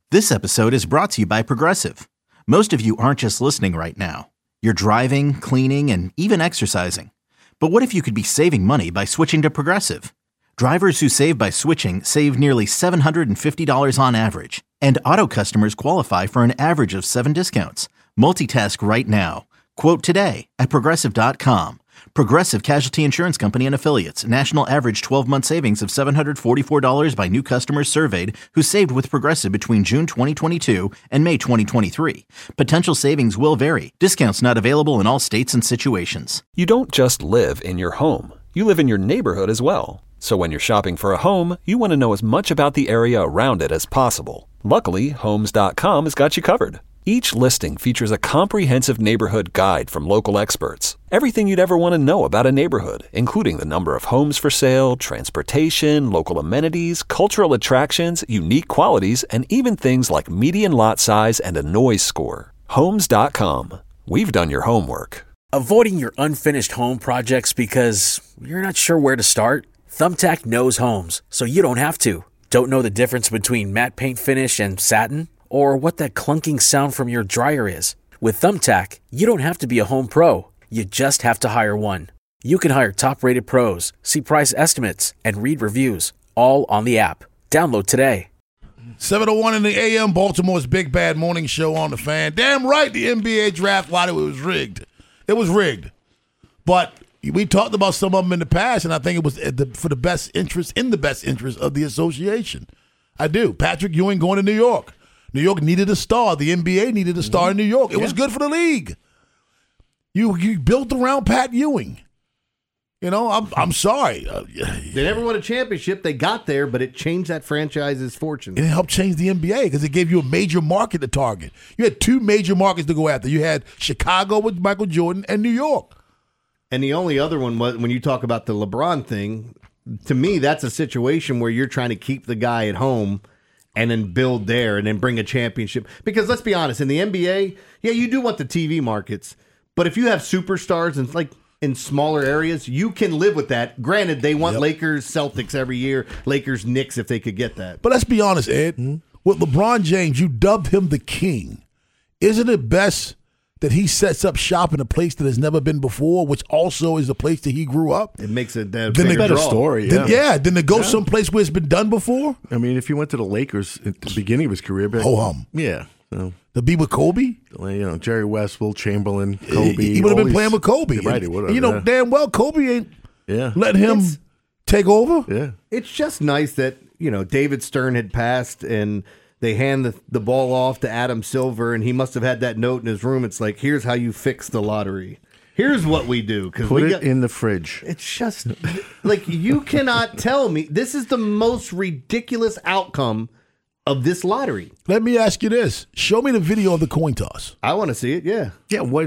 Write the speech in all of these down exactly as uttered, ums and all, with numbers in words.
This episode is brought to you by Progressive. Most of you aren't just listening right now. You're driving, cleaning, and even exercising. But what if you could be saving money by switching to Progressive? Drivers who save by switching save nearly seven hundred fifty dollars on average. And auto customers qualify for an average of seven discounts. Multitask right now. Quote today at Progressive dot com. Progressive Casualty Insurance Company and Affiliates. National average twelve-month savings of seven hundred forty-four dollars by new customers surveyed who saved with Progressive between June twenty twenty-two and May twenty twenty-three. Potential savings will vary. Discounts not available in all states and situations. You don't just live in your home. You live in your neighborhood as well. So when you're shopping for a home, you want to know as much about the area around it as possible. Luckily, Homes dot com has got you covered. Each listing features a comprehensive neighborhood guide from local experts. Everything you'd ever want to know about a neighborhood, including the number of homes for sale, transportation, local amenities, cultural attractions, unique qualities, and even things like median lot size and a noise score. Homes dot com. We've done your homework. Avoiding your unfinished home projects because you're not sure where to start? Thumbtack knows homes, so you don't have to. Don't know the difference between matte paint finish and satin? Or what that clunking sound from your dryer is? With Thumbtack, you don't have to be a home pro. You just have to hire one. You can hire top-rated pros, see price estimates, and read reviews, all on the app. Download today. seven oh one in the A M, Baltimore's Big Bad Morning Show on the Fan. Damn right the N B A draft lottery was rigged. It was rigged. But we talked about some of them in the past, and I think it was for the best interest, in the best interest of the association. I do. Patrick Ewing going to New York. New York needed a star. The N B A needed a star in New York. It yeah. was good for the league. You you built around Pat Ewing. You know, I'm I'm sorry. They never won a championship. They got there, but it changed that franchise's fortune. It helped change the N B A because it gave you a major market to target. You had two major markets to go after. You had Chicago with Michael Jordan and New York. And the only other one was when you talk about the LeBron thing, to me, that's a situation where you're trying to keep the guy at home and then build there and then bring a championship. Because let's be honest, in the N B A, yeah, you do want the T V markets. But if you have superstars and like in smaller areas, you can live with that. Granted, they want yep. Lakers, Celtics every year, Lakers, Knicks if they could get that. But let's be honest, Ed. Mm-hmm. With LeBron James, you dubbed him the king. Isn't it best that he sets up shop in a place that has never been before, which also is a place that he grew up? It makes it a then better draw. story. Yeah, then, yeah. Then to go yeah. someplace where it's been done before. I mean, if he went to the Lakers at the beginning of his career, but ho hum, yeah, so. to be with Kobe, you know, Jerry West, Will Chamberlain, Kobe, he, he would have been playing with Kobe. Right, he would have. You know, yeah. damn well Kobe ain't yeah. letting him it's, take over. Yeah, it's just nice that you know David Stern had passed and they hand the, the ball off to Adam Silver, and he must have had that note in his room. It's like, here's how you fix the lottery. Here's what we do. Put we it got, in the fridge. It's just, like, you cannot tell me. This is the most ridiculous outcome of this lottery. Let me ask you this. Show me the video of the coin toss. I want to see it, yeah. Yeah, what?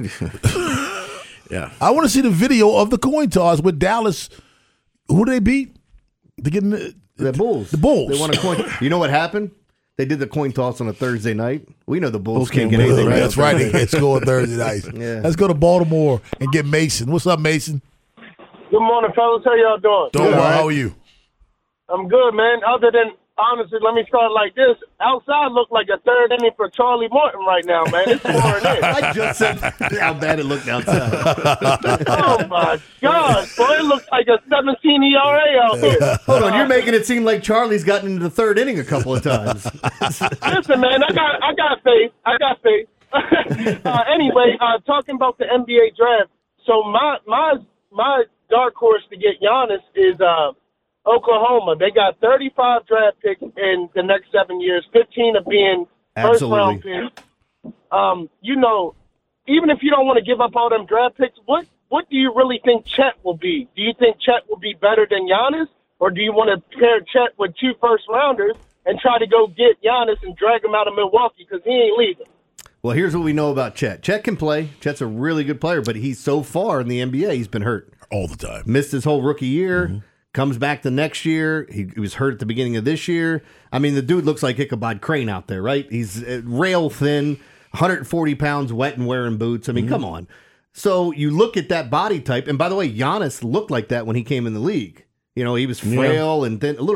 yeah. I want to see the video of the coin toss with Dallas. Who do they beat? They get the, the Bulls. The Bulls. They won a coin. You know what happened? They did the coin toss on a Thursday night. We know the Bulls, Bulls can't can't get anything right. right. That's right. They can't score Thursday night. Yeah. Let's go to Baltimore and get Mason. What's up, Mason? Good morning, fellas. How y'all doing? Doing good, well. right? How are you? I'm good, man. Other than, honestly, let me start like this. Outside look like a third inning for Charlie Morton right now, man. It's pouring in. I just said how bad it looked outside. Oh, my God. Boy, it looks like a seventeen E R A out here. Hold on. You're making it seem like Charlie's gotten into the third inning a couple of times. Listen, man, I got I got faith. I got faith. uh, anyway, uh, talking about the N B A draft. So my my my dark horse to get Giannis is uh, Oklahoma. They got thirty-five draft picks in the next seven years, fifteen of being first-round picks. Um, you know, even if you don't want to give up all them draft picks, what what do you really think Chet will be? Do you think Chet will be better than Giannis, or do you want to pair Chet with two first-rounders and try to go get Giannis and drag him out of Milwaukee because he ain't leaving? Well, here's what we know about Chet. Chet can play. Chet's a really good player, but he's so far in the N B A, he's been hurt. All the time. Missed his whole rookie year. Mm-hmm. Comes back the next year. He, he was hurt at the beginning of this year. I mean, the dude looks like Ichabod Crane out there, right? He's uh, rail thin, one hundred forty pounds, wet and wearing boots. I mean, mm-hmm. come on. So you look at that body type, and by the way, Giannis looked like that when he came in the league. You know, he was frail yeah. and thin, a little bit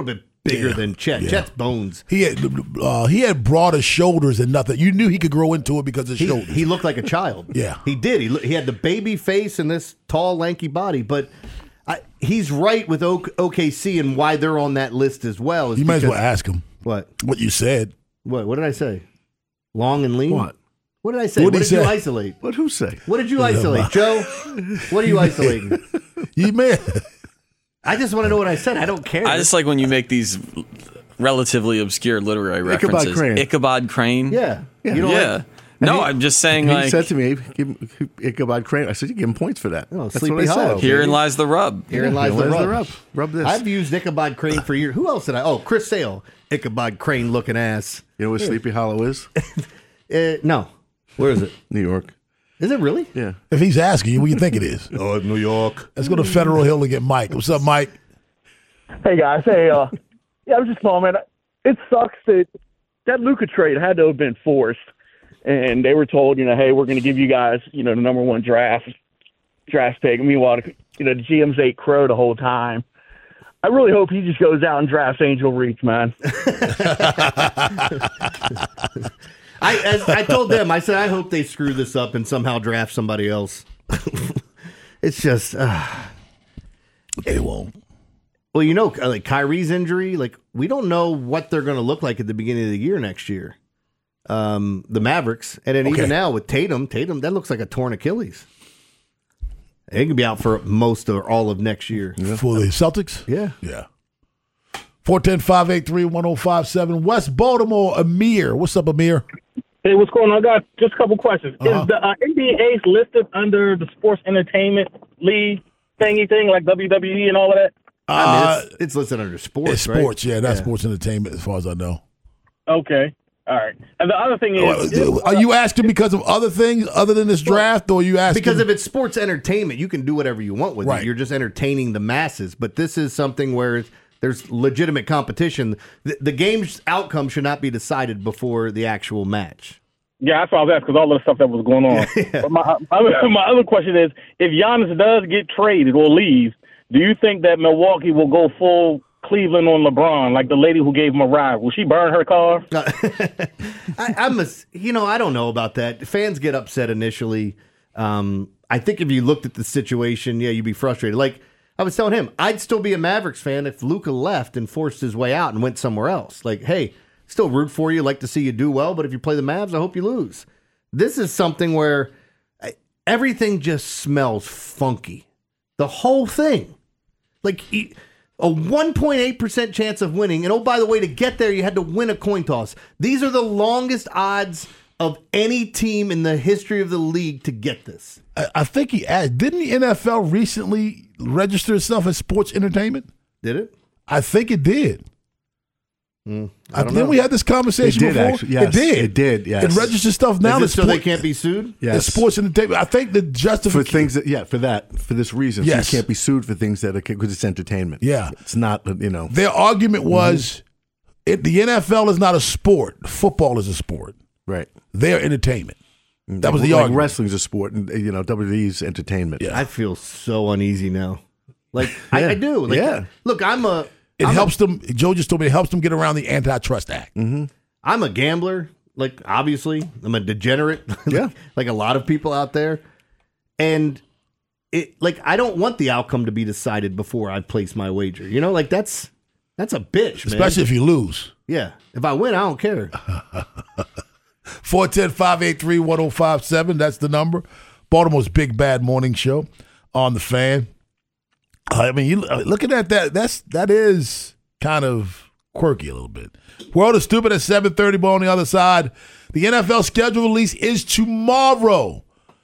bigger Yeah. than Chet. Yeah. Chet's bones. He had uh, he had broader shoulders and nothing. You knew he could grow into it because of his He, shoulders. he looked like a child. Yeah. He did. He, look- he had the baby face and this tall, lanky body. But I, he's right with o- OKC and why they're on that list as well. is you might as well because- ask him What? what you said. What? What did I say? Long and lean? What? What did I say? What'd What he did you say? isolate? What who say? What did you isolate, Joe? What are you isolating? You may. I just want to know what I said. I don't care. I just like when you make these relatively obscure literary Ichabod references. Crane. Ichabod Crane. yeah. Yeah. You don't Yeah. like- no, he- I'm just saying, he like, said to me, give him Ichabod Crane. I said, you give him points for that. Oh, That's Sleepy what I Hollow. said. herein lies the rub. Herein lies Herein the lies rub. the rub. Rub this. I've used Ichabod Crane for years. Who else did I? Oh, Chris Sale. Ichabod Crane looking ass. you know what Sleepy Hollow is? Uh, no. Where is it? New York. Is it really? Yeah. If he's asking you, what do you think it is? Oh, New York. Let's go to Federal Hill and get Mike. What's up, Mike? Hey guys, hey, uh, yeah, I was just calling, man. It sucks that that Luka trade had to have been forced, and they were told, you know, hey, we're going to give you guys, you know, the number one draft draft pick. Meanwhile, you know, the G M's ate crow the whole time. I really hope he just goes out and drafts Angel Reese, man. I as I told them, I said I hope they screw this up and somehow draft somebody else. It's just, uh, They won't. well, you know, like Kyrie's injury, like we don't know what they're going to look like at the beginning of the year next year. Um, the Mavericks, and then Okay. even now with Tatum, Tatum that looks like a torn Achilles. He could be out for most or all of next year. For the Celtics? Yeah. Yeah. four one zero, five eight three, one zero five seven. West Baltimore, Amir. What's up, Amir? Hey, what's going on? I got just a couple questions. Uh-huh. Is the uh, N B A listed under the Sports Entertainment League thingy thing, like W W E and all of that? I mean, Uh, it's, it's listed under sports. it's right? sports, yeah. That's sports entertainment as far as I know. Okay. All right. And the other thing is, is Are you asking because of other things other than this draft, or are you asking? Because if it's sports entertainment, you can do whatever you want with Right. it. You're just entertaining the masses. But this is something where there's legitimate competition. The, the game's outcome should not be decided before the actual match. yeah, that's what I was asking, because all of the stuff that was going on. But my, my, my other question is, if Giannis does get traded or leaves, do you think that Milwaukee will go full Cleveland on LeBron, like the lady who gave him a ride? Will she burn her car? I, I'm a, you know, I don't know about that. Fans get upset initially. Um, I think if you looked at the situation, yeah, you'd be frustrated. Like I was telling him, I'd still be a Mavericks fan if Luka left and forced his way out and went somewhere else. Like, hey, still root for you, like to see you do well, but if you play the Mavs, I hope you lose. This is something where I, everything just smells funky. The whole thing. Like e- a one point eight percent chance of winning. And oh, by the way, to get there, you had to win a coin toss. These are the longest odds of any team in the history of the league to get this. I, I think he asked, didn't the N F L recently register itself as sports entertainment? Did it? I think it did. Mm, I I don't then know. we had this conversation It did, before. actually. Yes, it did. it did, yes. It registers stuff now. Is it that's so sport- they can't be sued? Yes. It's sports entertainment. I think the For justification things that, yeah, for that, for this reason. So Yes. you can't be sued for things that are, because it's entertainment. Yeah. It's not, you know. Their argument was it, the N F L is not a sport. Football is a sport. Right. They're entertainment. That was the like argument. wrestling's a sport, and you know W W E's entertainment. Yeah. I feel so uneasy now. Like I, Yeah. I do. Like, Yeah. Look, I'm a. It I'm helps them. Joe just told me it helps them get around the Antitrust Act. A, I'm a gambler. Like obviously, I'm a degenerate. like, Yeah. like a lot of people out there, and it like I don't want the outcome to be decided before I place my wager. You know, like that's that's a bitch, man. Especially if you lose. Yeah. If I win, I don't care. four one zero, five eight three, one zero five seven. That's the number. Baltimore's Big Bad Morning Show on the Fan. I mean, you looking at that, that's that is kind of quirky a little bit. World is Stupid at seven thirty, but on the other side, the N F L schedule release is tomorrow.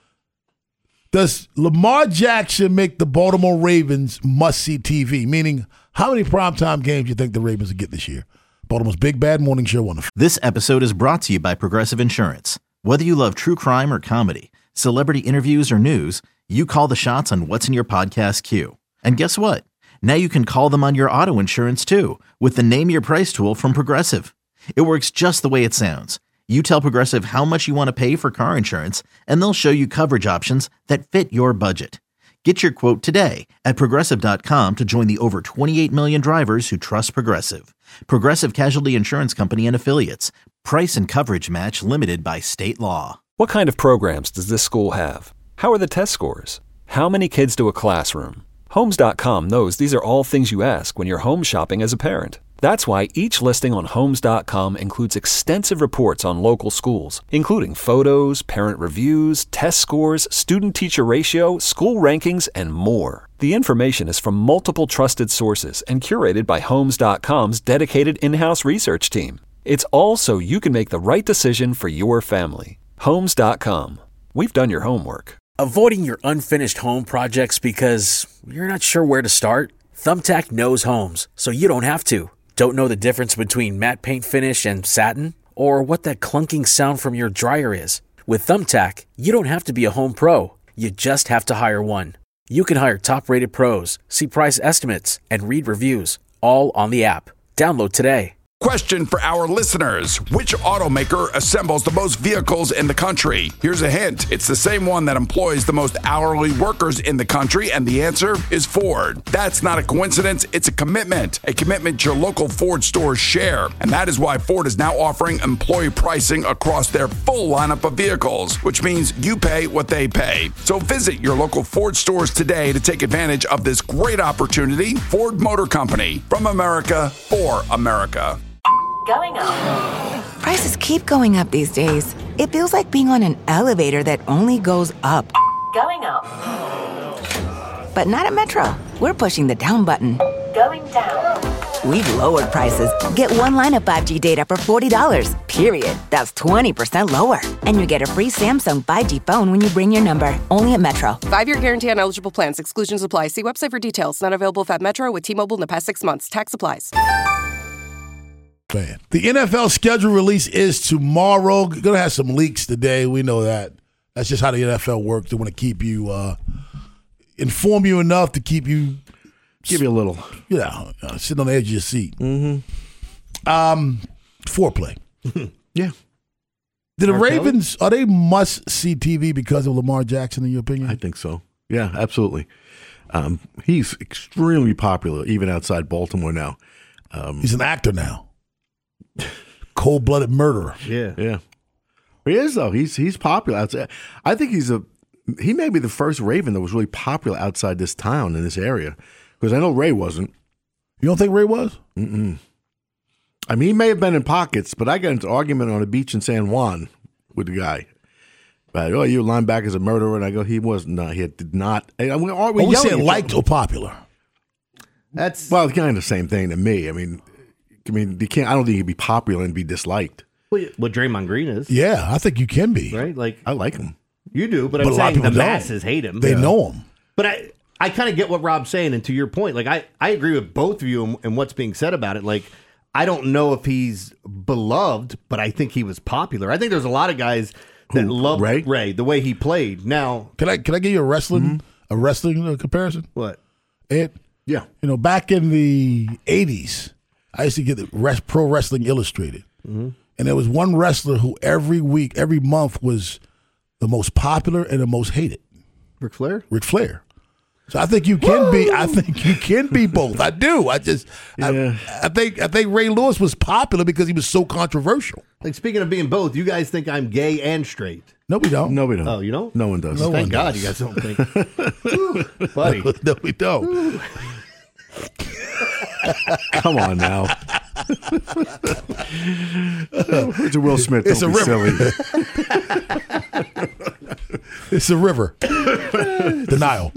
Does Lamar Jackson make the Baltimore Ravens must-see T V? Meaning, how many primetime games do you think the Ravens will get this year? Baltimore's Big Bad Morning Show on the This episode is brought to you by Progressive Insurance. Whether you love true crime or comedy, celebrity interviews or news, you call the shots on what's in your podcast queue. And guess what? Now you can call them on your auto insurance too with the Name Your Price tool from Progressive. It works just the way it sounds. You tell Progressive how much you want to pay for car insurance, and they'll show you coverage options that fit your budget. Get your quote today at Progressive dot com to join the over twenty-eight million drivers who trust Progressive. Progressive Casualty Insurance Company and Affiliates. Price and coverage match limited by state law. What kind of programs does this school have? How are the test scores? How many kids do a classroom? Homes dot com knows these are all things you ask when you're home shopping as a parent. That's why each listing on Homes dot com includes extensive reports on local schools, including photos, parent reviews, test scores, student-teacher ratio, school rankings, and more. The information is from multiple trusted sources and curated by Homes dot com's dedicated in-house research team. It's all so you can make the right decision for your family. Homes dot com. We've done your homework. Avoiding your unfinished home projects because you're not sure where to start? Thumbtack knows homes, so you don't have to. Don't know the difference between matte paint finish and satin? Or what that clunking sound from your dryer is? With Thumbtack, you don't have to be a home pro. You just have to hire one. You can hire top-rated pros, see price estimates, and read reviews, all on the app. Download today. Question for our listeners. Which automaker assembles the most vehicles in the country? Here's a hint. It's the same one that employs the most hourly workers in the country, and the answer is Ford. That's not a coincidence. It's a commitment. A commitment your local Ford stores share. And that is why Ford is now offering employee pricing across their full lineup of vehicles, which means you pay what they pay. So visit your local Ford stores today to take advantage of this great opportunity. Ford Motor Company. From America, for America. Going up. Prices keep going up these days. It feels like being on an elevator that only goes up. Going up. But not at Metro. We're pushing the down button. Going down. We've lowered prices. Get one line of five G data for forty dollars, period. That's twenty percent lower. And you get a free Samsung five G phone when you bring your number. Only at Metro. Five-year guarantee on eligible plans. Exclusions apply. See website for details. Not available at Metro with T-Mobile in the past six months. Tax applies. Man. The N F L schedule release is tomorrow. Going to have some leaks today. We know that. That's just how the N F L works. They want to keep you, uh, inform you enough to keep you. Give you a little. Yeah, uh, sitting on the edge of your seat. Mm-hmm. Um, foreplay. Yeah. Did the R. Ravens, Kelly? Are they must-see T V because of Lamar Jackson, in your opinion? I think so. Yeah, absolutely. Um, he's extremely popular, even outside Baltimore now. Um, he's an actor now. Cold-blooded murderer. Yeah, yeah. He is though. He's he's popular outside. I think he's a. He may be the first Raven that was really popular outside this town in this area, because I know Ray wasn't. You don't think Ray was? Mm-mm. I mean, he may have been in pockets, but I got into an argument on a beach in San Juan with the guy. But, oh, your linebacker's a murderer, and I go, he wasn't. No, he did not. I mean, are we oh, we said liked or popular. That's well, it's kind of the same thing to me. I mean. I mean, you can't. I don't think he'd be popular and be disliked. Well, what Draymond Green is. Yeah, I think you can be. Right? Like I like him. You do, but, but I'm a lot saying of people the don't. masses hate him. They yeah. know him. But I, I kind of get what Rob's saying, and to your point, like I, I agree with both of you and, and what's being said about it. Like, I don't know if he's beloved, but I think he was popular. I think there's a lot of guys that Who, love Ray? Ray the way he played. Now, can I can I give you a wrestling mm-hmm. a wrestling uh, comparison? What? Ed? Yeah. You know, back in the eighties. I used to get the Rest, Pro Wrestling Illustrated. Mm-hmm. And there was one wrestler who every week, every month was the most popular and the most hated. Ric Flair? Ric Flair. So I think you can Woo! be I think you can be both. I do. I just yeah. I, I think I think Ray Lewis was popular because he was so controversial. Like speaking of being both, you guys think I'm gay and straight. No, we don't. No, we don't. Oh, you don't? No one does. No Thank one God does. you guys don't think. Ooh, buddy. No, we don't. Come on now. It's a Will Smith. It's don't a be river. Silly. It's a river. The Nile.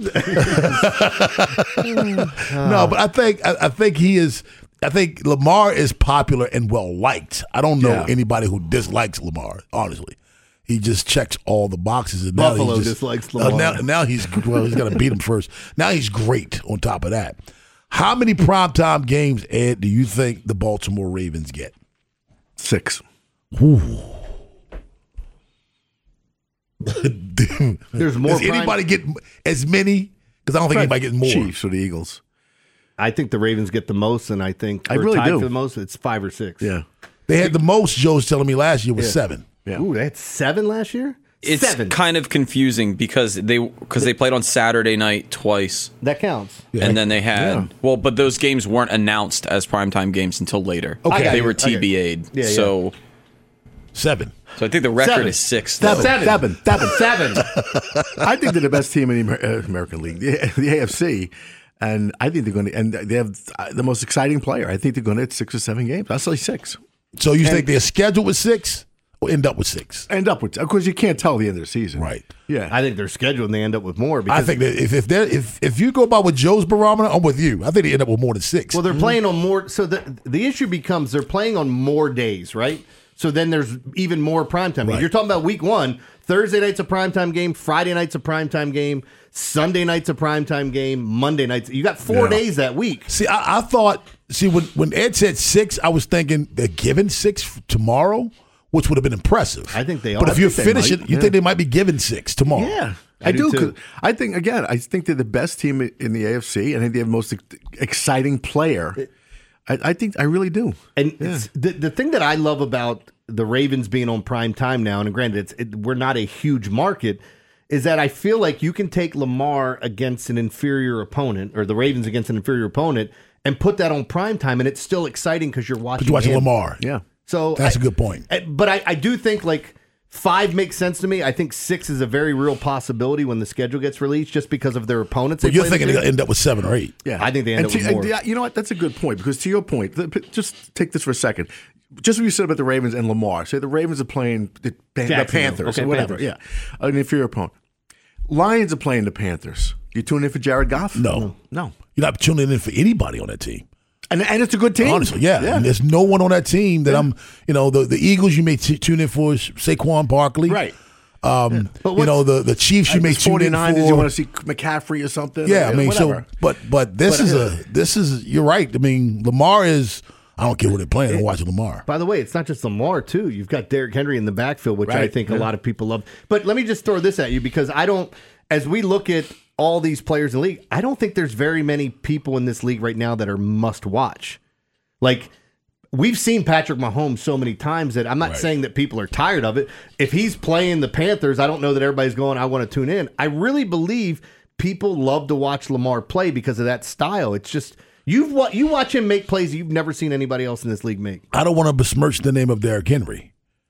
No, but I think I, I think he is. I think Lamar is popular and well liked. I don't know Yeah. anybody who dislikes Lamar. Honestly, he just checks all the boxes. And Buffalo now he just, dislikes Lamar. Uh, now, now he's well. He's got to beat him first. Now he's great. On top of that, how many primetime games, Ed, do you think the Baltimore Ravens get? Six. Ooh. There's more. Does prime- anybody get as many? Because I don't think anybody gets more. Chiefs or the Eagles. I think the Ravens get the most, and I think I or really tied do. for the most. It's five or six. Yeah. They had the most. Joe's telling me last year was Yeah. seven. Yeah. Ooh, they had seven last year. It's Seven. kind of confusing because they because they played on Saturday night twice. That counts. Yeah. And then they had Yeah. well, but those games weren't announced as primetime games until later. Okay. They were Okay. T B A'd. Yeah, yeah. So Seven. so I think the record Seven. is six. Seven. though. Seven. Seven. Seven. I think they're the best team in the Amer- uh, American League, the, the A F C, and I think they're going to. And they have uh, the most exciting player. I think they're going to hit six or seven games. I'll say six. So you think they're scheduled with six or end up with six? End up with, of course, you can't tell the end of the season, Right. Yeah, I think they're scheduled and they end up with more. I Because, think that if if, they're, if if you go by with Joe's barometer, I'm with you. I think they end up with more than six. well, they're playing on more. So the the issue becomes they're playing on more days, right? So then there's even more primetime games. Right. You're talking about week one. Thursday night's a primetime game. Friday night's a primetime game. Sunday night's a primetime game. Monday night's. You got four Yeah. days that week. See, I, I thought. See, when when Ed said six, I was thinking they're giving six f- tomorrow, which would have been impressive. I think they But are. if you I think they finish might, it, you yeah. think they might be giving six tomorrow. yeah. I I, do do. too. 'cause I think again. I think they're the best team in the A F C, and I think they have the most ex- exciting player. I, I think I really do. And it's- the the thing that I love about the Ravens being on prime time now, and granted, it's it, we're not a huge market, is that I feel like you can take Lamar against an inferior opponent, or the Ravens against an inferior opponent, and put that on prime time, and it's still exciting because you're watching. But you're watching him. Lamar. Yeah. So That's I- a good point. I- But I, I do think like five makes sense to me. I think six is a very real possibility when the schedule gets released, just because of their opponents. But they you're play thinking this they'll year. end up with seven or eight. Yeah, I think they end and up with to- more. and, yeah, you know what? That's a good point because to your point, the- just take this for a second. Just what you said about the Ravens and Lamar. Say the Ravens are playing the, the Jacksonville. Panthers Okay, or whatever. Panthers. Yeah, an inferior opponent. Lions are playing the Panthers. You tune in for Jared Goff? No. no. You're not tuning in for anybody on that team. And and it's a good team. Honestly, yeah. yeah. And there's no one on that team that I'm, you know, the, the Eagles you may t- tune in for is Saquon Barkley. Right. Um, But you know, the, the Chiefs you may tune in for. 49ers, you want to see McCaffrey or something? Yeah, or, I mean, whatever. so, but but this But, is uh, a, this is, you're right. I mean, Lamar is, I don't care who they're playing, I'm watching Lamar. By the way, it's not just Lamar, too. You've got Derrick Henry in the backfield, which I Right, think a yeah. lot of people love. But let me just throw this at you because I don't, as we look at all these players in the league, I don't think there's very many people in this league right now that are must watch. Like, we've seen Patrick Mahomes so many times that I'm not Right. saying that people are tired of it. If he's playing the Panthers, I don't know that everybody's going, I want to tune in. I really believe people love to watch Lamar play because of that style. It's just, you've wa- you watch him make plays you've never seen anybody else in this league make. I don't want to besmirch the name of Derrick Henry,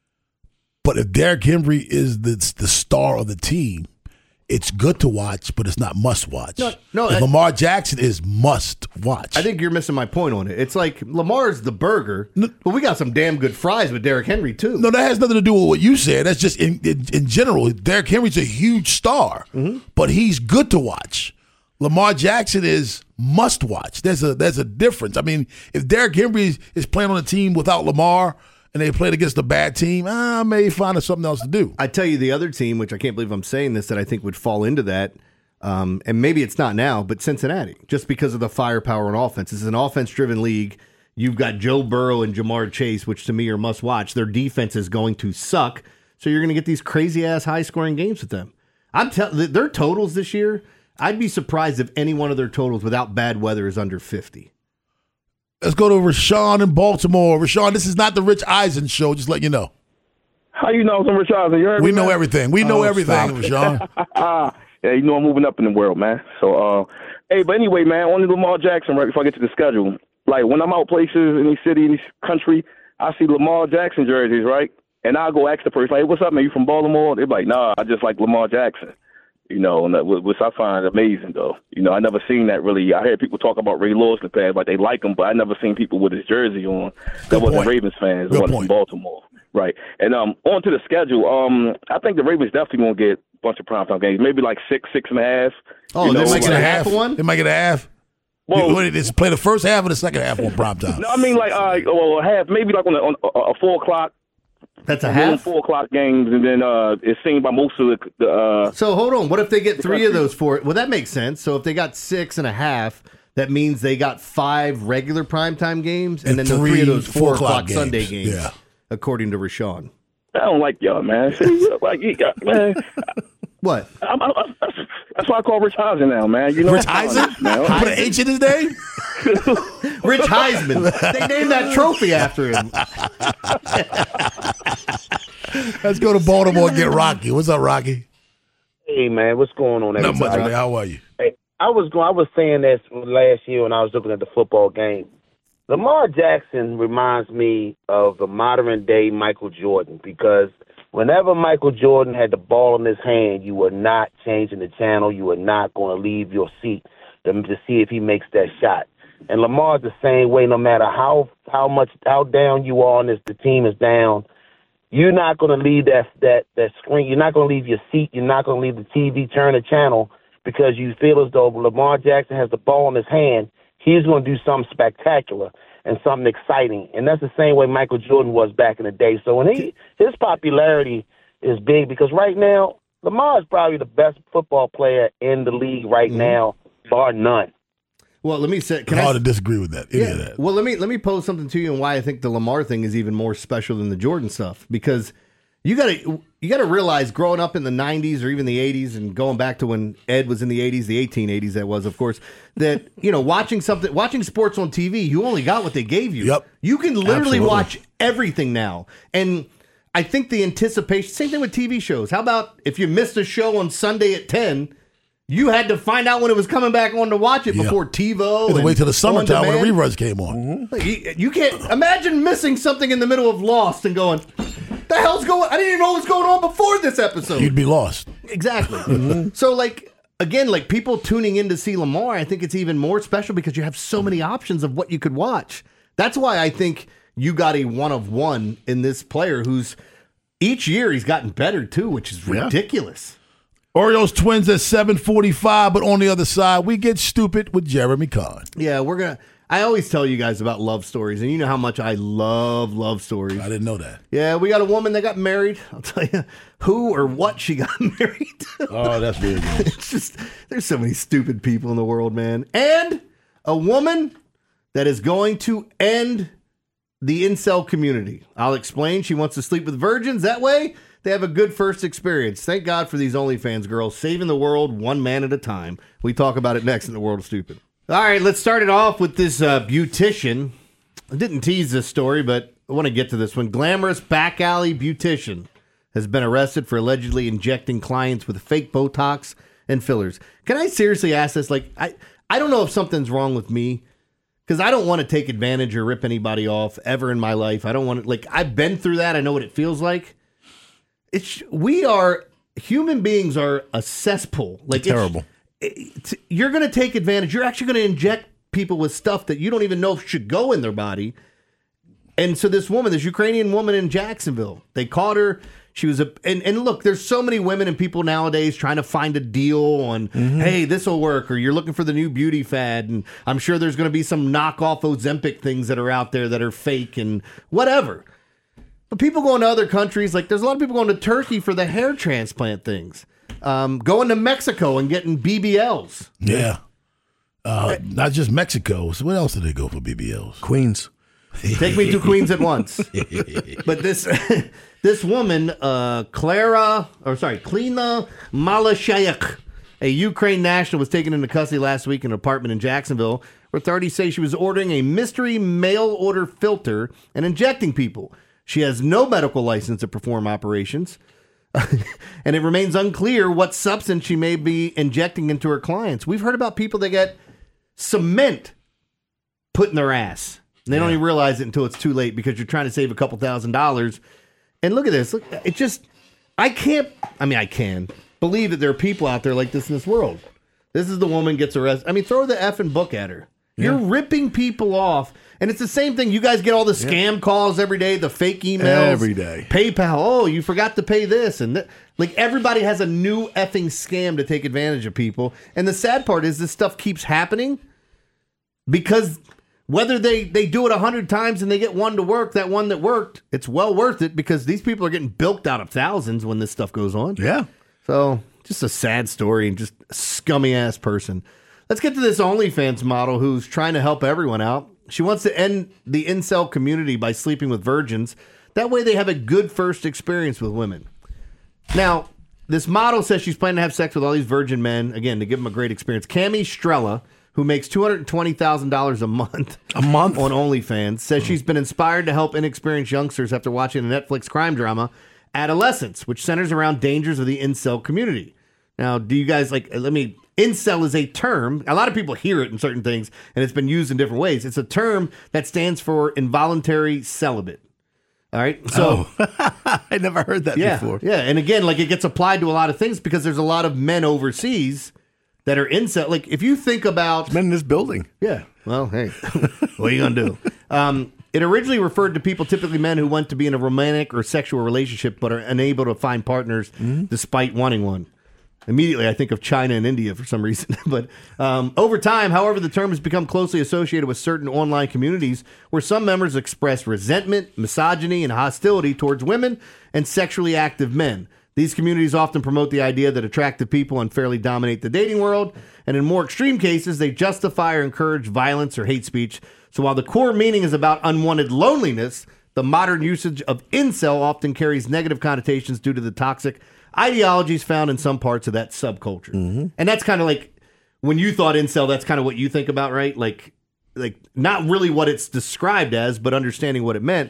but if Derrick Henry is the, the star of the team, it's good to watch, but it's not must watch. No, no, if I- Lamar Jackson is must watch. I think you're missing my point on it. It's like Lamar's the burger, but we got some damn good fries with Derrick Henry too. No, that has nothing to do with what you said. That's just in in, in general. Derrick Henry's a huge star, Mm-hmm. but he's good to watch. Lamar Jackson is must watch. There's a there's a difference. I mean, if Derrick Henry is, is playing on a team without Lamar and they played against a bad team, I may find something else to do. I tell you the other team, which I can't believe I'm saying this, that I think would fall into that, um, and maybe it's not now, but Cincinnati, just because of the firepower on offense. This is an offense-driven league. You've got Joe Burrow and Jamar Chase, which to me are must-watch. Their defense is going to suck, so you're going to get these crazy-ass high-scoring games with them. I'm telling their totals this year, I'd be surprised if any one of their totals without bad weather is under fifty. Let's go to Rashawn in Baltimore. Rashawn, this is not the Rich Eisen show. Just let you know. How you know I'm Rich Eisen? You heard We me, know man? everything. We know Oh, everything, stop. Rashawn. Yeah, you know I'm moving up in the world, man. So, uh, hey, but anyway, man, on to Lamar Jackson, right before I get to the schedule. Like, when I'm out places in these city, in this country, I see Lamar Jackson jerseys, right? And I'll go ask the person, like, what's up, man? You from Baltimore? They're like, nah, I just like Lamar Jackson. You know, and that, which I find amazing, though. You know, I never seen that really. I heard people talk about Ray Lewis in the past, like they like him, but I never seen people with his jersey on that wasn't point. Ravens fans. Good That wasn't point. from Baltimore. Right. And um, on to the schedule. Um, I think the Ravens definitely going to get a bunch of primetime games, maybe like six, six and a half. Oh, you they know, might get a like- half of one? They might get a half. Well- You- It's play the first half or the second half on primetime. No, I mean, like, uh, well, half, maybe like on a, on a, a four o'clock. That's a one half? Four o'clock games, and then uh, it's seen by most of the. the uh, So hold on. What if they get three of country. those four? Well, that makes sense. So if they got six and a half, that means they got five regular primetime games, and, And then the three three of those four four o'clock o'clock Sunday games. games. Yeah. According to Rashawn. I don't like y'all, man. See, like, you got, man. What? I'm, I'm, I'm, that's why I call Rich Eisen now, man. You know, Rich Eisen? man. Put an H in his name? Rich Heisman. They named that trophy after him. Let's go to Baltimore and get Rocky. What's up, Rocky? Hey man, what's going on? Not much, everybody? man. How are you? Hey, I was going. I was saying this last year when I was looking at the football game. Lamar Jackson reminds me of the modern day Michael Jordan because whenever Michael Jordan had the ball in his hand, you were not changing the channel. You were not going to leave your seat to, to see if he makes that shot. And Lamar's the same way. No matter how how much how down you are, and if the team is down, you're not going to leave that that that screen. You're not going to leave your seat. You're not going to leave the T V, turn the channel because you feel as though Lamar Jackson has the ball in his hand. He's going to do something spectacular and something exciting. And that's the same way Michael Jordan was back in the day. So when he his popularity is big because right now, Lamar is probably the best football player in the league right mm-hmm. now, bar none. Well, let me say, can hard I, to disagree with that. Any yeah, of that. Well, let me let me pose something to you and why I think the Lamar thing is even more special than the Jordan stuff. Because you got to you got to realize, growing up in the nineties or even the eighties, and going back to when Ed was in the eighties, the eighteen eighties that was, of course, that you know, watching something, watching sports on T V, you only got what they gave you. Yep. You can literally Absolutely. watch everything now, and I think the anticipation. Same thing with T V shows. How about if you missed a show on Sunday at ten? You had to find out when it was coming back on to watch it Yeah. before TiVo. You had to wait till the summertime when the on-demand. reruns came on. Like, You, you can't imagine missing something in the middle of Lost and going, "The hell's going? I didn't even know what was going on before this episode." You'd be lost. Exactly. So, like again, like people tuning in to see Lamar, I think it's even more special because you have so many options of what you could watch. That's why I think you got a one of one in this player who's each year he's gotten better too, which is Yeah. ridiculous. Orioles Twins at seven forty-five, but on the other side, we get stupid with Jeremy Kahn. Yeah, we're gonna. I always tell you guys about love stories, and you know how much I love love stories. I didn't know that. Yeah, we got a woman that got married. I'll tell you who or what she got married. Oh, that's really good. It's just there's so many stupid people in the world, man. And a woman that is going to end the incel community. I'll explain. She wants to sleep with virgins. That way, they have a good first experience. Thank God for these OnlyFans girls saving the world one man at a time. We talk about it next in The World of Stupid. All right, let's start it off with this uh, beautician. I didn't tease this story, but I want to get to this one. Glamorous back alley beautician has been arrested for allegedly injecting clients with fake Botox and fillers. Can I seriously ask this? Like, I, I don't know if something's wrong with me, because I don't want to take advantage or rip anybody off ever in my life. I don't want to, like, I've been through that. I know what it feels like. It's we are human beings are a cesspool. Like It's terrible. It's, it's, you're going to take advantage. You're actually going to inject people with stuff that you don't even know if should go in their body. And so this woman, this Ukrainian woman in Jacksonville, they caught her. She was a and, and look, there's so many women and people nowadays trying to find a deal on, Mm-hmm. hey, this will work, or you're looking for the new beauty fad, and I'm sure there's going to be some knockoff Ozempic things that are out there that are fake and whatever. But people going to other countries, like there's a lot of people going to Turkey for the hair transplant things, um, going to Mexico and getting B B Ls. Yeah. Uh, not just Mexico. So what else did they go for B B Ls? Queens. Take me to Queens at once. But this this woman, uh, Clara, or sorry, Klina Malashayek, a Ukraine national, was taken into custody last week in an apartment in Jacksonville, where authorities say she was ordering a mystery mail order filter and injecting people. She has no medical license to perform operations, and it remains unclear what substance she may be injecting into her clients. We've heard about people that get cement put in their ass. And they don't even realize it until it's too late because you're trying to save a couple thousand dollars. And look at this. Look, it just, I can't, I mean, I can believe that there are people out there like this in this world. This is the woman gets arrested. I mean, throw the effing book at her. You're Yeah. ripping people off. And it's the same thing. You guys get all the scam calls every day, the fake emails. Every day. PayPal. Oh, you forgot to pay this. And th- like everybody has a new effing scam to take advantage of people. And the sad part is this stuff keeps happening because whether they, they do it a hundred times and they get one to work, that one that worked, it's well worth it because these people are getting bilked out of thousands when this stuff goes on. Yeah. So just a sad story and just a scummy ass person. Let's get to this OnlyFans model who's trying to help everyone out. She wants to end the incel community by sleeping with virgins. That way they have a good first experience with women. Now, this model says she's planning to have sex with all these virgin men, again, to give them a great experience. Cami Strella, who makes two hundred twenty thousand dollars a month a month on OnlyFans, says she's been inspired to help inexperienced youngsters after watching a Netflix crime drama, adolescence, which centers around dangers of the incel community. Now, do you guys like, let me, incel is a term. A lot of people hear it in certain things, and it's been used in different ways. It's a term that stands for involuntary celibate. All right. So oh. I never heard that yeah, before. Yeah. And again, like it gets applied to a lot of things because there's a lot of men overseas that are incel. Like if you think about men in this building. Yeah. Well, hey, what are you going to do? Um, it originally referred to people, typically men who want to be in a romantic or sexual relationship, but are unable to find partners mm-hmm. despite wanting one. Immediately, I think of China and India for some reason. But um, over time, however, the term has become closely associated with certain online communities where some members express resentment, misogyny, and hostility towards women and sexually active men. These communities often promote the idea that attractive people unfairly dominate the dating world, and in more extreme cases, they justify or encourage violence or hate speech. So while the core meaning is about unwanted loneliness, the modern usage of incel often carries negative connotations due to the toxic ideologies found in some parts of that subculture. Mm-hmm. And that's kind of like, when you thought incel, that's kind of what you think about, right? Like, like not really what it's described as, but understanding what it meant.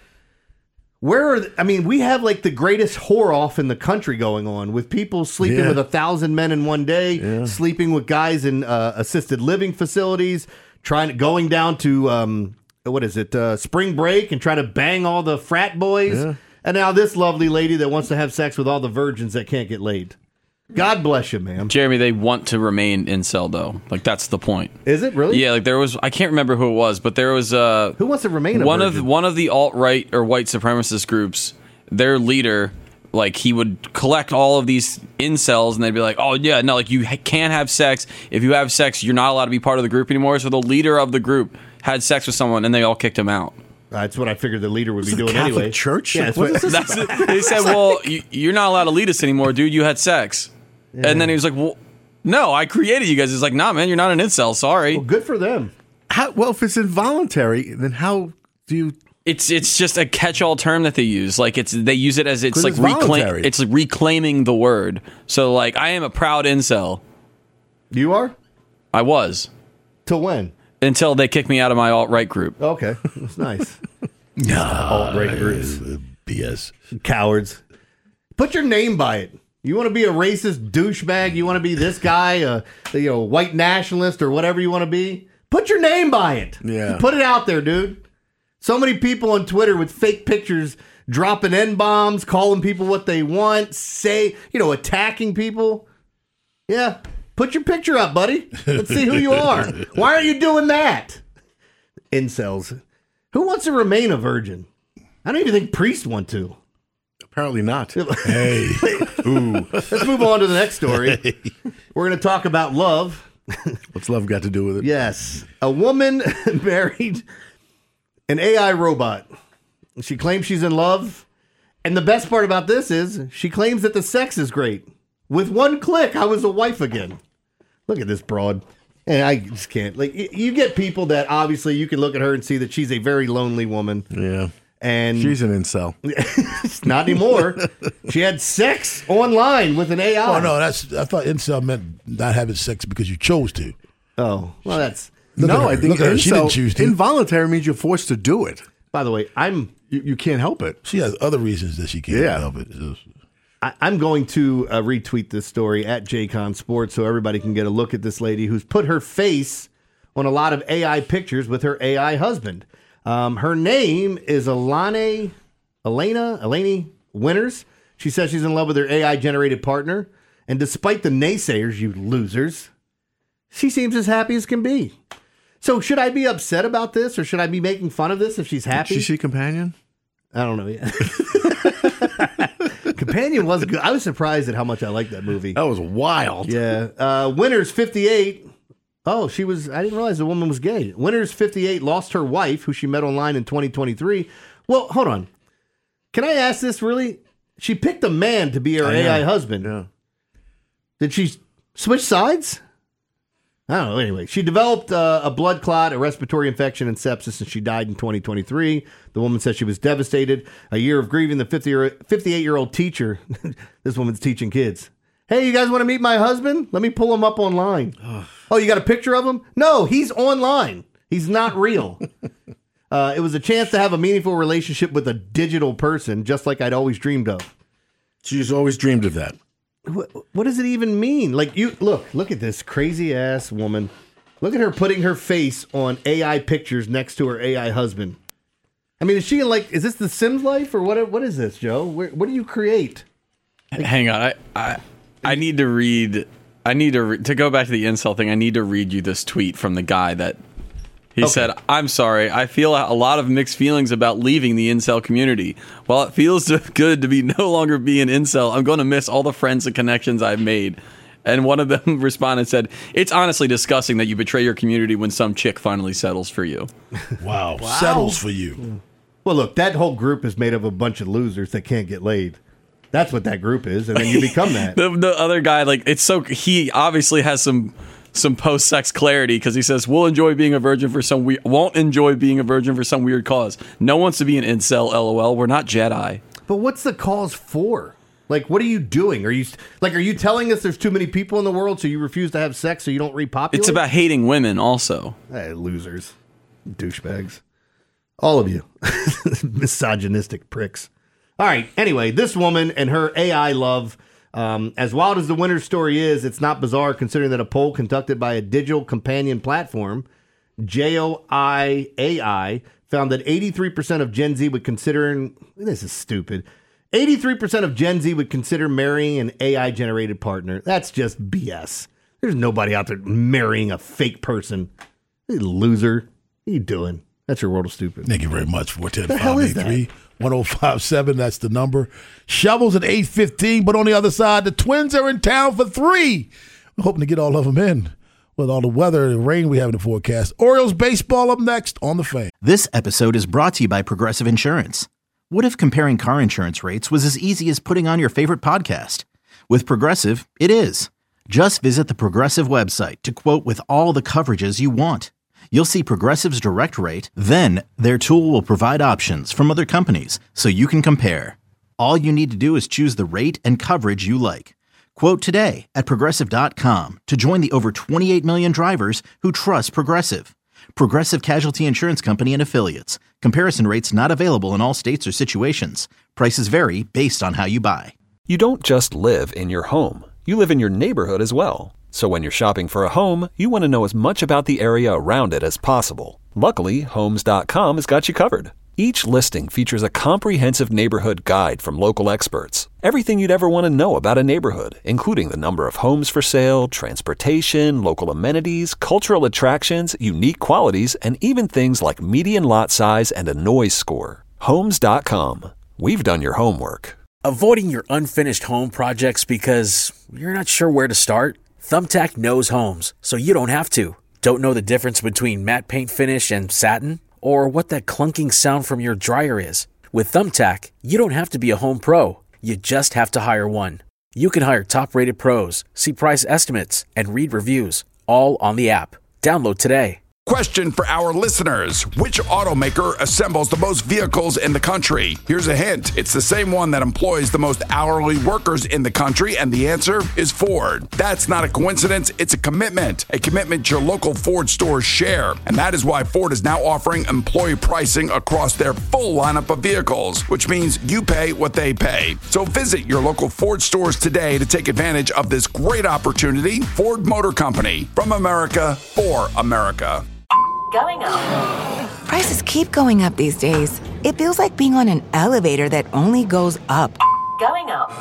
Where are, the, I mean, we have like the greatest whore off in the country going on with people sleeping Yeah. with a thousand men in one day, Yeah. sleeping with guys in uh, assisted living facilities, trying to, going down to, um, what is it, uh, spring break and trying to bang all the frat boys. Yeah. And now this lovely lady that wants to have sex with all the virgins that can't get laid. God bless you, ma'am. Jeremy, they want to remain incel, though. Like, that's the point. Is it really? Yeah, like there was, I can't remember who it was, but there was uh, who wants to remain a one virgin? of one of the alt-right or white supremacist groups. Their leader, like, he would collect all of these incels, and they'd be like, "Oh yeah, no, like you ha- can't have sex. If you have sex, you're not allowed to be part of the group anymore." So the leader of the group had sex with someone, and they all kicked him out. That's what I figured the leader would be Is it doing Catholic anyway. Church? Yeah, Like, that's what what, is That's it. They said, "Well, you, you're not allowed to lead us anymore, dude. You had sex." Yeah. And then he was like, "Well, no, I created you guys." He's like, "Nah, man, you're not an incel. Sorry." Well, good for them. How, well, if it's involuntary, then how do you? It's it's just a catch-all term that they use. Like it's they use it as it's 'Cause like it's reclaim. voluntary. It's reclaiming the word. So like, I am a proud incel. You are? I was. Till when? Until they kicked me out of my alt-right group. Okay, that's nice. Nah, alt-right groups. B S. Cowards. Put your name by it. You want to be a racist douchebag? You want to be this guy, a you know white nationalist or whatever you want to be? Put your name by it. Yeah. Put it out there, dude. So many people on Twitter with fake pictures, dropping N-bombs, calling people what they want, say, you know, attacking people. Yeah. Put your picture up, buddy. Let's see who you are. Why are you doing that? Incels. Who wants to remain a virgin? I don't even think priests want to. Apparently not. Hey. Ooh. Let's move on to the next story. We're going to talk about love. What's love got to do with it? Yes. A woman married an A I robot. She claims she's in love. And the best part about this is she claims that the sex is great. With one click, I was a wife again. Look at this broad. And I just can't. Like, y- you get people that obviously you can look at her and see that she's a very lonely woman. Yeah. And She's an incel. not anymore. She had sex online with an A I. Oh no, that's I thought incel meant not having sex because you chose to. Oh, well, that's Look at no, her. I think Look at her. She incel- didn't choose to. involuntary means you're forced to do it. By the way, I'm You, you can't help it. She has other reasons that she can't Yeah. help it. I, I'm going to uh, retweet this story at J CON Sports so everybody can get a look at this lady who's put her face on a lot of A I pictures with her A I husband. Um, her name is Elane, Elena, Eleni Winters. She says she's in love with her A I-generated partner. And despite the naysayers, you losers, she seems as happy as can be. So should I be upset about this or should I be making fun of this if she's happy? Did she see Companion? I don't know yet. Companion was good. I was surprised at how much I liked that movie. That was wild. Yeah. Uh, Winters, fifty-eight. Oh, she was, I didn't realize the woman was gay. Winters, fifty-eight, lost her wife, who she met online in twenty twenty-three. Well, hold on. Can I ask this really? She picked a man to be her I A I know. husband. Yeah. Did she switch sides? I don't know. Anyway, she developed uh, a blood clot, a respiratory infection, and sepsis, and she died in twenty twenty-three. The woman said she was devastated. A year of grieving. The fifty-eight-year-old teacher, this woman's teaching kids. Hey, you guys want to meet my husband? Let me pull him up online. Oh, you got a picture of him? No, he's online. He's not real. Uh, it was a chance to have a meaningful relationship with a digital person, just like I'd always dreamed of. She's always dreamed of that. What, what does it even mean? Like, you look, look at this crazy ass woman. Look at her putting her face on A I pictures next to her A I husband. I mean, is she like, is this the Sims life or what? What is this, Joe? Where, what do you create? Like, hang on, I, I I need to read. I need to re- to go back to the incel thing. I need to read you this tweet from the guy that he okay. said. I'm sorry. I feel a lot of mixed feelings about leaving the incel community. While it feels good to be no longer be an incel, I'm going to miss all the friends and connections I've made. And one of them responded and said, "It's honestly disgusting that you betray your community when some chick finally settles for you." Wow, wow. Settles for you. Well, look, that whole group is made up of a bunch of losers that can't get laid. That's what that group is, and then you become that. the, the other guy, like, it's so he obviously has some some post sex clarity because he says, "We'll enjoy being a virgin for some we won't enjoy being a virgin for some weird cause. No one wants to be an incel. LOL. We're not Jedi." But what's the cause for? Like, what are you doing? Are you like, are you telling us there's too many people in the world, so you refuse to have sex, so you don't repopulate? It's about hating women, also. Hey, losers, douchebags, all of you, misogynistic pricks. All right. Anyway, this woman and her A I love. Um, as wild as the winner's story is, it's not bizarre considering that a poll conducted by a digital companion platform, J O I A I, found that eighty-three percent of Gen Z would consider. This is stupid. eighty-three percent of Gen Z would consider marrying an A I-generated partner. That's just B S. There's nobody out there marrying a fake person. You loser. What are you doing? That's your world of stupid. Thank you very much. four one zero, five eight three, one zero five seven. That's the number. Shovels at eight fifteen, but on the other side, the Twins are in town for three. We're hoping to get all of them in with all the weather and rain we have in the forecast. Orioles baseball up next on The Fan. This episode is brought to you by Progressive Insurance. What if comparing car insurance rates was as easy as putting on your favorite podcast? With Progressive, it is. Just visit the Progressive website to quote with all the coverages you want. You'll see Progressive's direct rate, then their tool will provide options from other companies so you can compare. All you need to do is choose the rate and coverage you like. Quote today at Progressive dot com to join the over twenty-eight million drivers who trust Progressive. Progressive Casualty Insurance Company and Affiliates. Comparison rates not available in all states or situations. Prices vary based on how you buy. You don't just live in your home. You live in your neighborhood as well. So when you're shopping for a home, you want to know as much about the area around it as possible. Luckily, Homes dot com has got you covered. Each listing features a comprehensive neighborhood guide from local experts. Everything you'd ever want to know about a neighborhood, including the number of homes for sale, transportation, local amenities, cultural attractions, unique qualities, and even things like median lot size and a noise score. Homes dot com. We've done your homework. Avoiding your unfinished home projects because you're not sure where to start? Thumbtack knows homes, so you don't have to. Don't know the difference between matte paint finish and satin? Or what that clunking sound from your dryer is? With Thumbtack, you don't have to be a home pro. You just have to hire one. You can hire top-rated pros, see price estimates, and read reviews, all on the app. Download today. Question for our listeners. Which automaker assembles the most vehicles in the country? Here's a hint. It's the same one that employs the most hourly workers in the country, and the answer is Ford. That's not a coincidence. It's a commitment. A commitment your local Ford stores share. And that is why Ford is now offering employee pricing across their full lineup of vehicles, which means you pay what they pay. So visit your local Ford stores today to take advantage of this great opportunity. Ford Motor Company. From America, for America. Going up. Prices keep going up these days. It feels like being on an elevator that only goes up. Going up.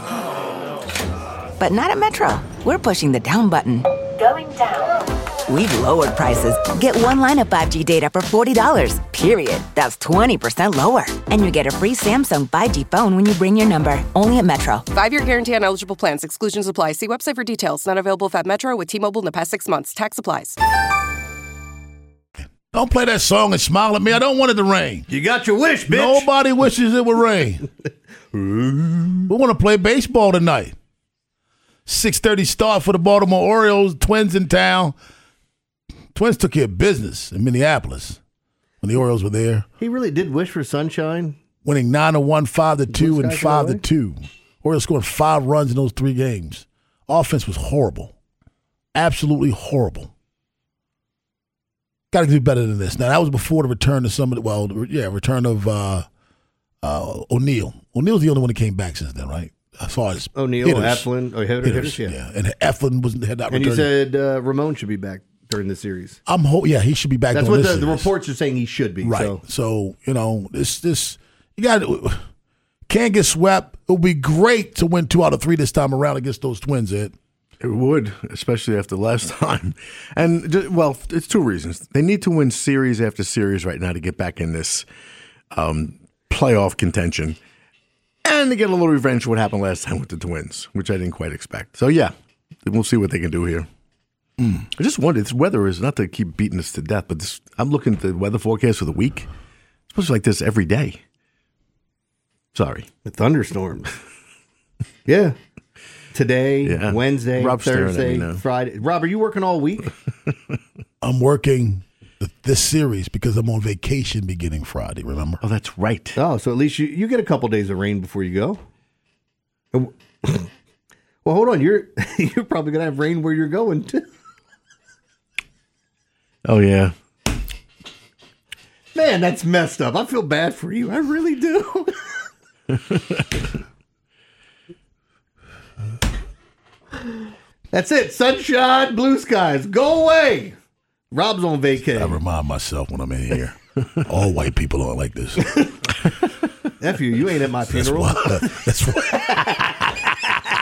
But not at Metro. We're pushing the down button. Going down. We've lowered prices. Get one line of five G data for forty dollars, period. That's twenty percent lower. And you get a free Samsung five G phone when you bring your number. Only at Metro. Five-year guarantee on eligible plans. Exclusions apply. See website for details. Not available if at Metro with T-Mobile in the past six months. Tax applies. Don't play that song and smile at me. I don't want it to rain. You got your wish, bitch. Nobody wishes it would rain. We want to play baseball tonight. six thirty start for the Baltimore Orioles. Twins in town. Twins took care of business in Minneapolis when the Orioles were there. He really did wish for sunshine. Winning nine to one, five to two, and five to two. Orioles scored five runs in those three games. Offense was horrible. Absolutely horrible. got to do better than this. Now, that was before the return of some of the, well, yeah, return of uh, uh, O'Neal. O'Neal's the only one that came back since then, right? As far as O'Neal, hitters. Eflin, or hitters, hitters, hitters, yeah. And Eflin was, had not and returned. you said uh, Ramon should be back during the series. I'm ho- yeah, he should be back. That's during what this the, the series. reports are saying he should be. Right. So, so you know, this this you got can't get swept. It would be great to win two out of three this time around against those Twins, Ed. It would, especially after last time. And, ju- well, it's two reasons. They need to win series after series right now to get back in this um, playoff contention. And to get a little revenge for what happened last time with the Twins, which I didn't quite expect. So, yeah, we'll see what they can do here. Mm. I just wonder, this weather is not to keep beating us to death, but this, I'm looking at the weather forecast for the week. It's supposed to be like this every day. Sorry. The thunderstorms. yeah. Today, Yeah. Wednesday, Rob's staring at Thursday, me now. Friday. Rob, are you working all week? I'm working th- this series because I'm on vacation beginning Friday, remember? Oh, that's right. Oh, so at least you, you get a couple days of rain before you go. Well, hold on. You're you're probably going to have rain where you're going, too. Oh, yeah. Man, that's messed up. I feel bad for you. I really do. That's it. Sunshine, blue skies. Go away. Rob's on vacation. I remind myself when I'm in here. All white people aren't like this. F you, you ain't at my That's funeral. why. That's why.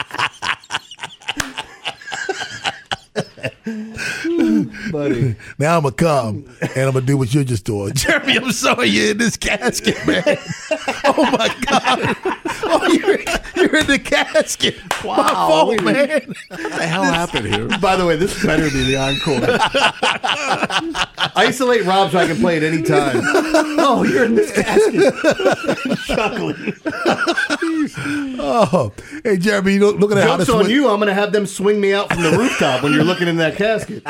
Buddy. Now I'm going to come and I'm going to do what you're just doing. Jeremy, I'm sorry you're in this casket, man. Oh, my God. Oh, you're, you're in the casket. Wow. My fault, Wait a man. minute. What the hell happened here? By the way, this better be the encore. Isolate Rob so I can play it any time. Oh, you're in this casket. Chuckling. Oh, hey, Jeremy, look, look at how Joke's this on went. you. I'm going to have them swing me out from the rooftop when you're looking in that casket.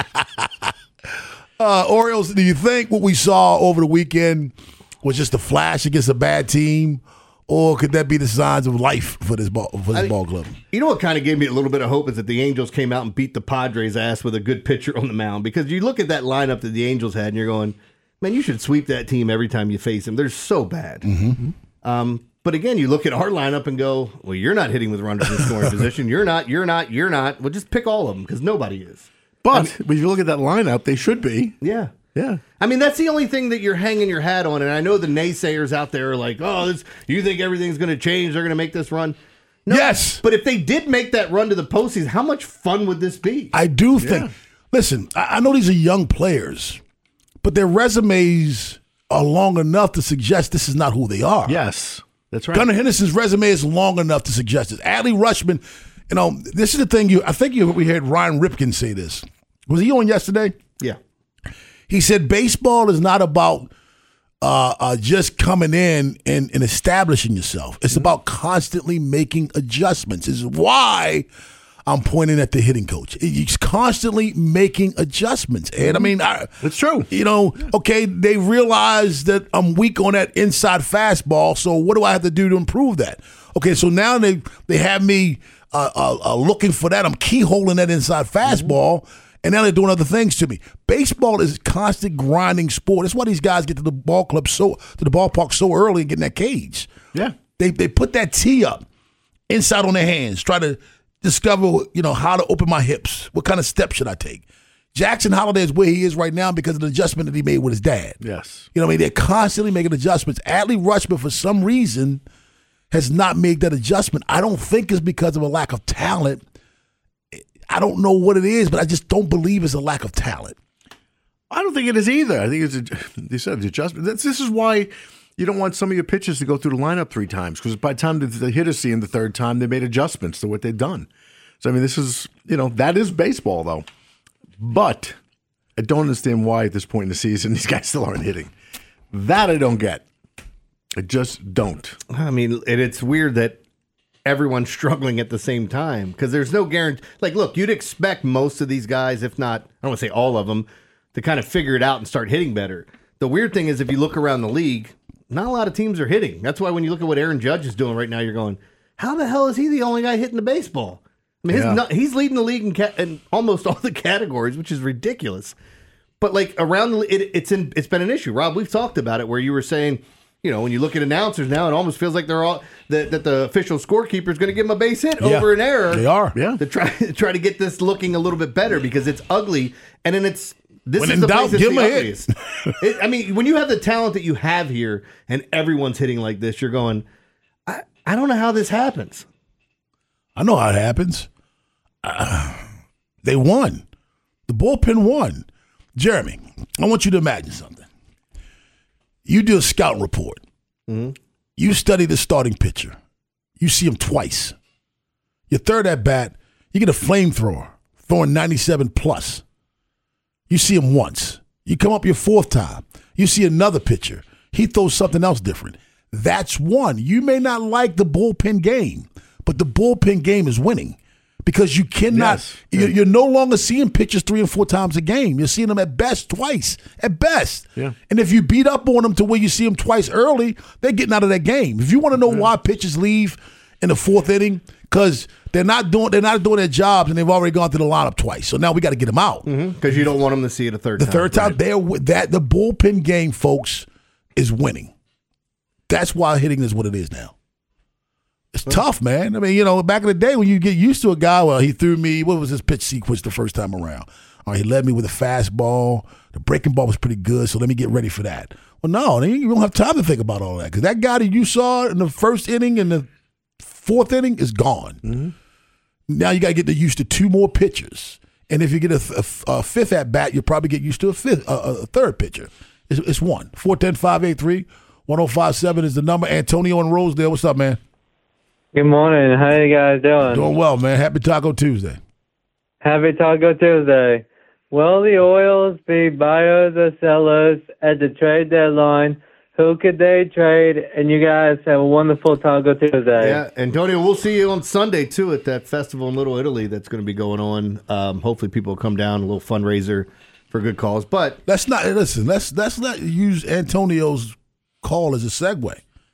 Uh, Orioles, do you think what we saw over the weekend was just a flash against a bad team, or could that be the signs of life for this ball for this I- ball club? You know what kind of gave me a little bit of hope is that the Angels came out and beat the Padres' ass with a good pitcher on the mound. Because you look at that lineup that the Angels had and you're going, man, you should sweep that team every time you face them. They're so bad. Mm-hmm. Um, but again, you look at our lineup and go, well, you're not hitting with runners in scoring position. You're not, you're not, you're not. Well, just pick all of them because nobody is. But when you look at that lineup, they should be. Yeah. Yeah. I mean, that's the only thing that you're hanging your hat on. And I know the naysayers out there are like, oh, this, you think everything's going to change? They're going to make this run. No, Yes. But if they did make that run to the postseason, how much fun would this be? I do think. Listen, I, I know these are young players, but their resumes are long enough to suggest this is not who they are. Yes, that's right. Gunnar Henderson's resume is long enough to suggest it. Adley Rutschman, you know, this is the thing. You, I think you we heard Ryan Ripken say this. Was he on yesterday? Yeah. He said baseball is not about uh, uh, just coming in and, and establishing yourself. It's Mm-hmm. about constantly making adjustments. This is why I'm pointing at the hitting coach. He's constantly making adjustments. And I mean, I, it's true. You know, okay, they realize that I'm weak on that inside fastball, so what do I have to do to improve that? Okay, so now they, they have me uh, uh, uh, looking for that. I'm keyholing that inside fastball. Mm-hmm. And now they're doing other things to me. Baseball is a constant grinding sport. That's why these guys get to the ball club so to the ballpark so early and get in that cage. Yeah. They they put that tee up inside on their hands, try to discover, you know, how to open my hips. What kind of steps should I take? Jackson Holiday is where he is right now because of the adjustment that he made with his dad. Yes. You know what I mean? They're constantly making adjustments. Adley Rutschman, for some reason, has not made that adjustment. I don't think it's because of a lack of talent. I don't know what it is, but I just don't believe it's a lack of talent. I don't think it is either. I think it's, a, they said, the adjustment. That's, this is why you don't want some of your pitchers to go through the lineup three times, because by the time the, the hitters see him the third time, they made adjustments to what they've done. So, I mean, this is, you know, that is baseball, though. But I don't understand why at this point in the season these guys still aren't hitting. That I don't get. I just don't. I mean, and it's weird that everyone's struggling at the same time because there's no guarantee. Like, look, you'd expect most of these guys, if not, I don't want to say all of them, to kind of figure it out and start hitting better. The weird thing is if you look around the league, not a lot of teams are hitting. That's why when you look at what Aaron Judge is doing right now, you're going, how the hell is he the only guy hitting the baseball? I mean, his Yeah. nu- he's leading the league in, ca- in almost all the categories, which is ridiculous. But like around the, it, it's in it's been an issue. Rob, we've talked about it where you were saying, you know, when you look at announcers now, it almost feels like they're all that, that the official scorekeeper is going to give them a base hit Yeah, over an error. they are. Yeah. To try try to get this looking a little bit better because it's ugly, and then it's this When is in the doubt, place that's give 'em the a hit. ugliest. It, I mean, when you have the talent that you have here, and everyone's hitting like this, you're going, I, I don't know how this happens. I know how it happens. Uh, they won. The bullpen won. Jeremy, I want you to imagine something. You do a scouting report. Mm-hmm. You study the starting pitcher. You see him twice. Your third at bat, you get a flamethrower throwing ninety-seven plus. You see him once. You come up your fourth time. You see another pitcher. He throws something else different. That's one. You may not like the bullpen game, but the bullpen game is winning because you cannot, Yes. you're, you're no longer seeing pitchers three and four times a game. You're seeing them at best twice, at best. Yeah. And if you beat up on them to where you see them twice early, they're getting out of that game. If you want to know why pitchers leave in the fourth inning, because they're not doing they're not doing their jobs and they've already gone through the lineup twice. So now we got to get them out. Because you don't want them to see it a third The time. third time, they're wi- that the bullpen game, folks, is winning. That's why hitting is what it is now. It's tough, man. I mean, you know, back in the day when you get used to a guy, well, he threw me, what was his pitch sequence the first time around? All right, he led me with a fastball. The breaking ball was pretty good, so let me get ready for that. Well, no, you don't have time to think about all that because that guy that you saw in the first inning and the fourth inning is gone. Mm-hmm. Now you got to get used to two more pitchers. And if you get a, a, a fifth at bat, you'll probably get used to a fifth, a, a third pitcher. It's, it's one. four one zero, five eight three, one zero five seven is the number. Antonio in Rosedale. What's up, man? Good morning. How you guys doing? Doing well, man. Happy Taco Tuesday. Happy Taco Tuesday. Will the Orioles be buyers or sellers at the trade deadline? Who could they trade? And you guys have a wonderful Taco Tuesday. Yeah, Antonio, we'll see you on Sunday, too, at that festival in Little Italy that's going to be going on. Um, hopefully people will come down, a little fundraiser for good cause. But let's not, listen, let's, let's not use Antonio's call as a segue.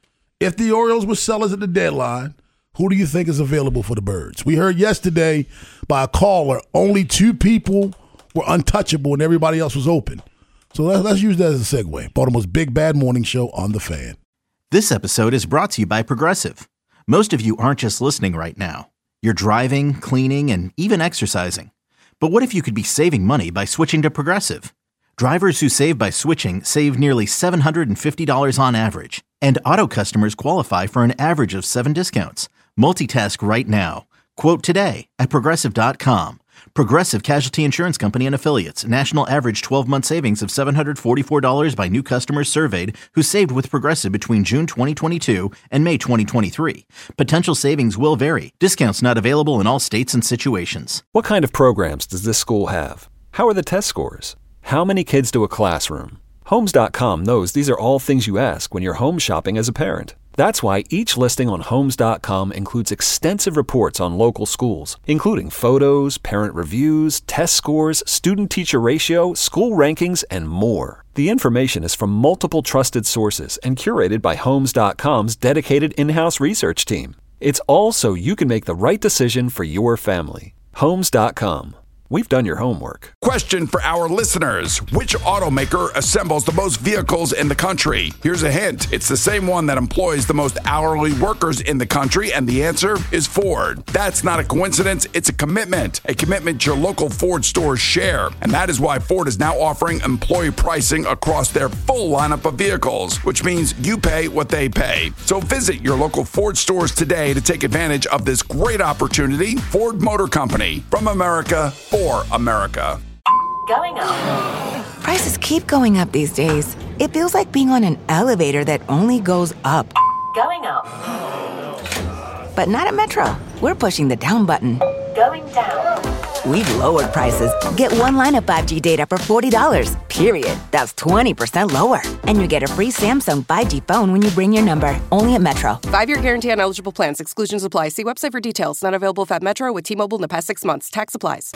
If the Orioles were sellers at the deadline, who do you think is available for the Birds? We heard yesterday by a caller, only two people were untouchable and everybody else was open. So let's, let's use that as a segue. Baltimore's Big Bad Morning Show on The Fan. This episode is brought to you by Progressive. Most of you aren't just listening right now. You're driving, cleaning, and even exercising. But what if you could be saving money by switching to Progressive? Drivers who save by switching save nearly seven hundred fifty dollars on average. And auto customers qualify for an average of seven discounts. Multitask right now. Quote today at Progressive dot com. Progressive Casualty Insurance Company and Affiliates. National average twelve-month savings of seven hundred forty-four dollars by new customers surveyed who saved with Progressive between June twenty twenty-two and May twenty twenty-three. Potential savings will vary. Discounts not available in all states and situations. What kind of programs does this school have? How are the test scores? How many kids to a classroom? Homes dot com knows these are all things you ask when you're home shopping as a parent. That's why each listing on Homes dot com includes extensive reports on local schools, including photos, parent reviews, test scores, student-teacher ratio, school rankings, and more. The information is from multiple trusted sources and curated by Homes dot com's dedicated in-house research team. It's all so you can make the right decision for your family. Homes dot com. We've done your homework. Question for our listeners. Which automaker assembles the most vehicles in the country? Here's a hint. It's the same one that employs the most hourly workers in the country, and the answer is Ford. That's not a coincidence. It's a commitment. A commitment your local Ford stores share. And that is why Ford is now offering employee pricing across their full lineup of vehicles, which means you pay what they pay. So visit your local Ford stores today to take advantage of this great opportunity. Ford Motor Company. From America, for America. Going up. Prices keep going up these days. It feels like being on an elevator that only goes up. Going up. But not at Metro. We're pushing the down button. Going down. We've lowered prices. Get one line of five G data for forty dollars, period. That's twenty percent lower. And you get a free Samsung five G phone when you bring your number. Only at Metro. Five-year guarantee on eligible plans. Exclusions apply. See website for details. Not available if at Metro with T-Mobile in the past six months. Tax applies.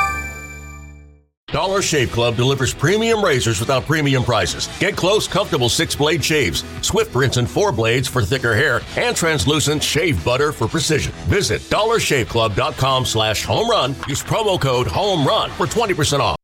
Dollar Shave Club delivers premium razors without premium prices. Get close, comfortable six-blade shaves, swift rinse and four blades for thicker hair, and translucent shave butter for precision. Visit dollar shave club dot com slash home run. Use promo code HOME RUN for twenty percent off.